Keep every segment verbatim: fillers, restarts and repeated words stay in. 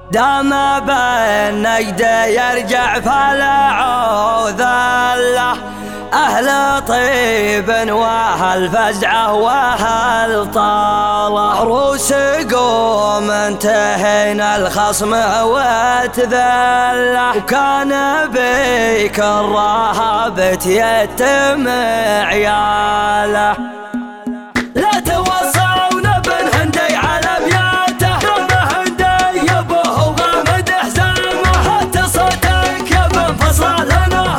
دام بين نجده يرجع فلا عوذ له. أهل طيب واهل فزعه واهل طالة، روس قوم انتهينا الخصم وتذله. وكان بيك الرهبة يتم عياله، لا توصونا بن هندي على بياته. دم هندي يبوه وغامد حزامه، حتى صوتك يا بن فصل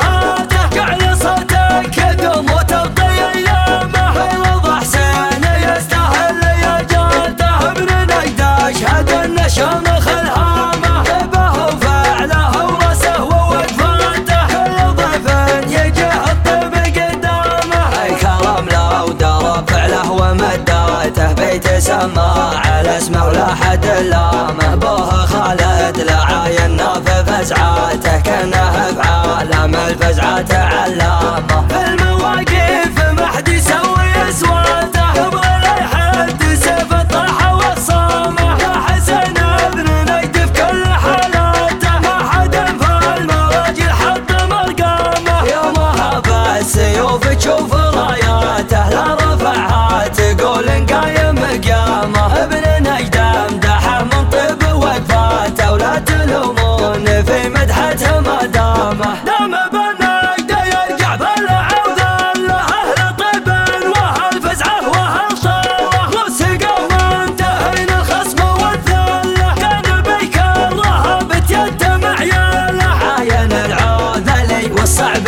نهاته. قعل صوتك يدوم وتبقي ايامه، فيض حسين يستاهل يا جاته. ابن نجده اشهد ان شامخ الهامه، طيبه وفعله ورسه ووقفاته. كل ضيف يجيه الطيب قدامه، اي كرم له ودار فعله ومداته. بيت سما على اسمه ولا حد لامه، بوه خالد لعاينا في فزعاته. كانه بعالم الفزعات علامه، في المواقف ما حد يسوي اصواته. قبل لا يحد سيف الطرحه والصامه، يا حسين ابن نجد في كل حالاته. ما حد في المراجل حط مرقامه، يومها بالسيوف تشوف راياته. لا رفعها تقول قايم قيامه، ابن نجده امدحه من طيب وقفاته. ولا تلومون في مدحته ما دامه، دام بن نجده يرجع بالعوذ له. اهل طيب واهل فزعه واهل طاله، روس قوم انتهينا الخصم والذله. كان بيك الرهبة يتم عياله، عاين العوذلي والصعب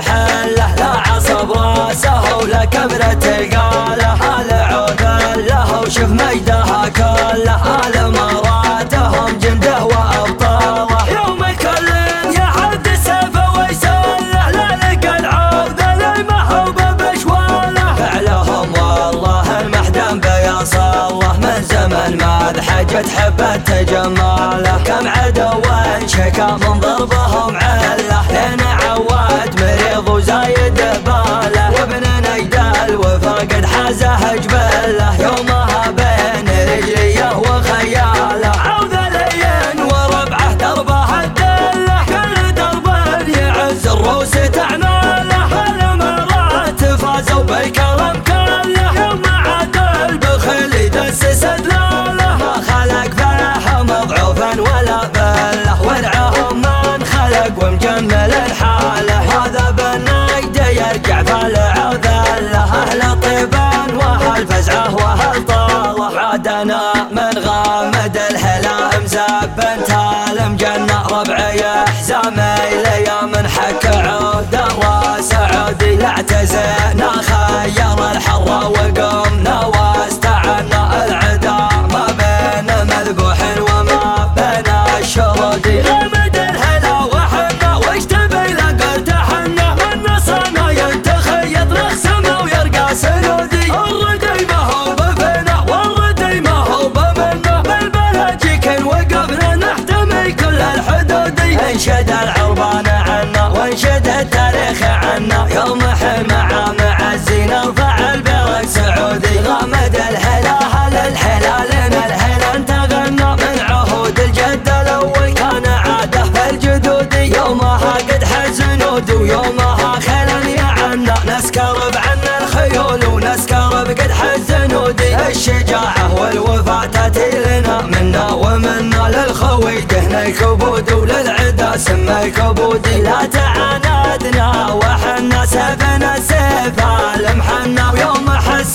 بحله. لا عصب راسه ولا كبرة قاله، آل عوذ له وشوف مجدها كله. آل مراتهم جنده وأبطاله، يوم كل يا حد سيفه ويسله. لا لقى العوذلي ما هو بشواله، فعلهم والله المحدم بيصله. من زمن ما بحاجة حبت جماله، كم عدو شكا من ضربهم عله. لين عواد مريض وزايد باله، وابن نجده الوفا قد حازه جبله. يومها بين رجليه وخياله، عوذلي وربعه دربه الدله. كل درب يعز الروس تعماله، المرات فازوا بالكرم كله. يوم عاد البخل يدسس دلاله، ما خلق فلاح مضعوفا ولا بله. ورعهم من خلق ومجمل الحاله، هذا بن نجده يرجع فالعوذ له. اهل طيبان واهل فزعه واهل طاله، عادنا من غامد الهلا مزب تالم جنة. ربعي حزامي ليا من حك عود الراس عودي. لا اعتزينا خير الحر وقمنا واستعنا العدا، ما بين مذبوح وما بين الشرودي. غامد الهلا وحنا واجتبي لقد حنا، من نصرنا ينتخيط رخصمه ويرقى سنودي. الردي ما هو بفنا والردي ما هو بمنا، بالبلاجيك وقفنا نحتمي كل الحدودي. انشد العربان عنا وانشد التاريخ عنا، يوم حمى مع الزينة وفعل برق سعودي. غامد الهلا هل الحلالنا الهلا انتغنى، من عهود الجد الاول كان عاده في الجدودي. يومها قد حزنود ويومها خيلا يعنا، نسكر بعنا الخيول ونسكر بقد حزنودي. الشجاعة والوفاء تاتي لنا منا ومنا، للخوي دهنا الكبود وللعدا سمى الكبودي. لا تعاندنا وحنا سيفنا سيف المحنا، ويوم حس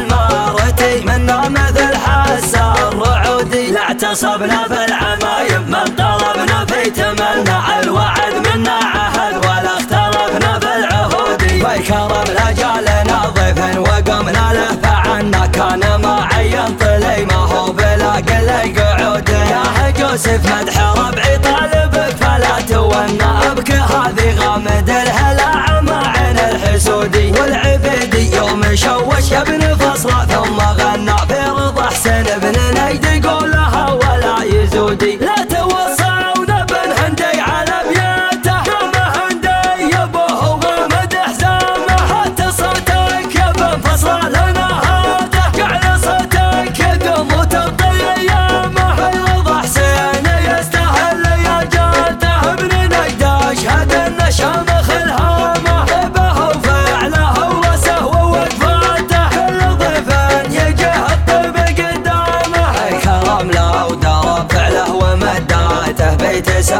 المارتي منا مثل حس الرعودي. لا اعتصبنا في العمايم من طلبنا في تمنى، الوعد منا عهد ولا اختلفنا في العهودي. والكرم لا جالنا ضيف وقمنا له فعنا، كان ما عين طلي ما هو بلا قل قعود. يا جوسف مدح ربعي طالبك فلا تونا، ابكي هذه غامد الهلا مع عين الحسودي. والعبيدي يوم شوش يا ابن فصله ثم غنى، في رضا حسين ابن نجد قولها ولا يزودي. لا توصونا بن هندي على بياته، دم هندي يبوه وغامد حزامه. حتى صوتك يا بن فصله نهاته، قعل صوتك يدوم وتبقي ايامه. في رضا حسين يستاهل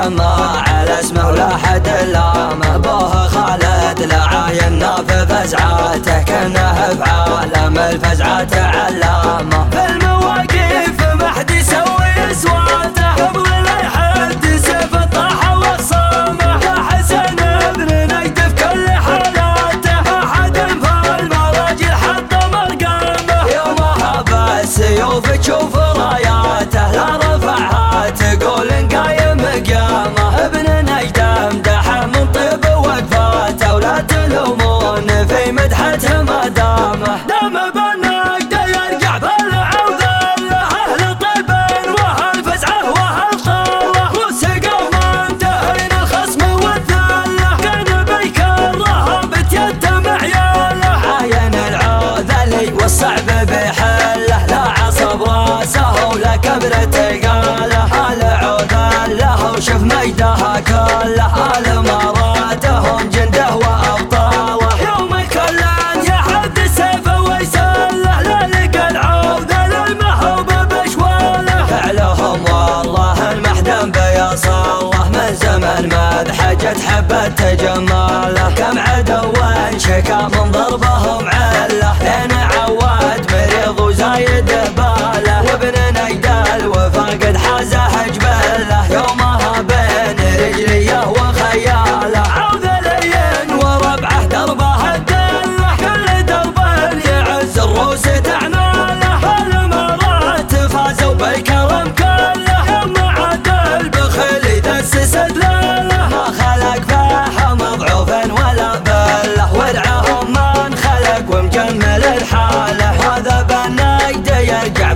سمى على اسمه ولا حد لامه. بوه خالد لعاينا في فزعاته كانه بعالم الفزعات علامه. في المواقف ما حد يسوي اصواته قبل لا يحد سيف الطاح وخصامه. يا حسن ابن نجد في كل حالاته احد في المراجل حط مرقامه. يومها بالسيوف تشوف راياته لا رفعها تقول قايم قيامه. ابن نجد امدحه من طيب وقفاته ولا تلومون في مدحته ما دامه. دام بنجد يرجع بالعوذله اهل طيب وهالفزعه وهالطاله وسقوا منتهين الخصم والذله. كان بيكرها بتيتم عياله عاين العوذلي والصعب بحله. لا عصب راسه ولا كبرة قاله العوذله وشوف مجدها كله. المراتهم جنده وابطاله يوم كلان يحد سيفه ويسله. لا لقى العوذل المحوب بشواله فعلهم والله المحدم بيصله. من زمن مذحجت حبت جماله كم عدو شكا من ضربهم عله. لين عواد مريض وزايد باله وابن نجد الوفا قد حازه جبله. يومها بين رجليه وخياله عوذلين وربعه دربه الدله. كل درب يعز الروس تعناله. المرات فازوا بالكرم كله يوم عاد البخل يدسس دلاله. ما خلق فاحه مضعوف ولا بله ورعهم من خلق ومكمل الحاله. هذا بالنجد يرجع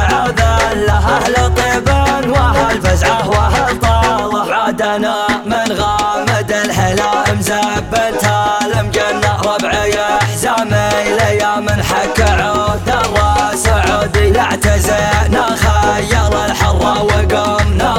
بالعوذله اهل طيب وهالفزعه وهالطاله. عادنا من غامد الهلا مزبل تالم جنه ربعي حزامي ليا من حك عود الراس عودي. لا اعتزينا خير الحره وقمنا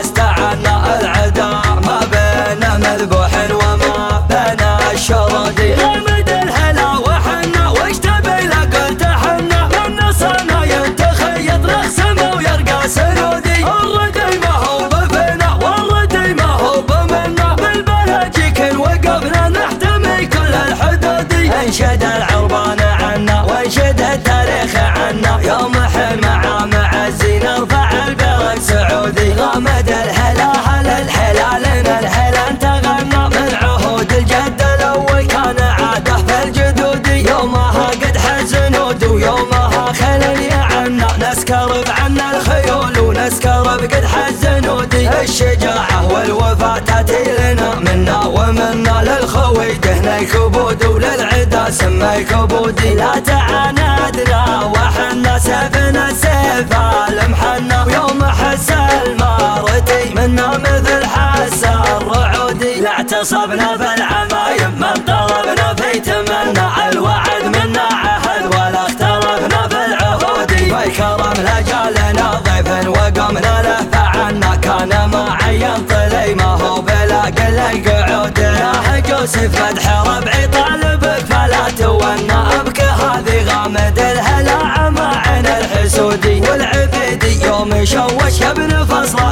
واستعنا العدا ما بين مذبوح وما بين الشرودي. غامد الهلا وحنا وش تبي لا قلت حنا من نصرنا ينتخيط رسمه ويرقى سرودي. الردي ما هو بفنا والردي ما هو بمنا بالبلاجيك وقفنا نحتمي كل الحدودي. انشد العربان عنا وانشد التاريخ عنا يوم حل مع معزي نرفع البرق سعودي. غامد الهلا هل الحلالنا الحلا انتغنى من عهود الجد الاول كان عاده في الجدود. يومها قد حزنود ويومها خلل يعنا نسكر بعنا الخيول ونسكر بقد حزنودي. الشجاعه والوفاء تاتي لنا منا ومنا للخوي دهنا الكبود وللعدا سمى الكبودي. لا تعاندنا وحنا سيفنا سيف المحنا ويوم حس المارتي منا مثل حس الرعودي. لا اعتصبنا بالعمايم من طلبنا في تمنى الوعد منا عهد ولا اختلفنا في العهود. بالكرم لجالنا ضيف وقمنا له فعنا كان ما عين طلي ما هو بلا قل القعود. يا جوسف مدح ربعي طالبك فلا تونا ابك هذه غامد الهلا مع عين الحسودي. والعبيدي يوم شوش ابن فصل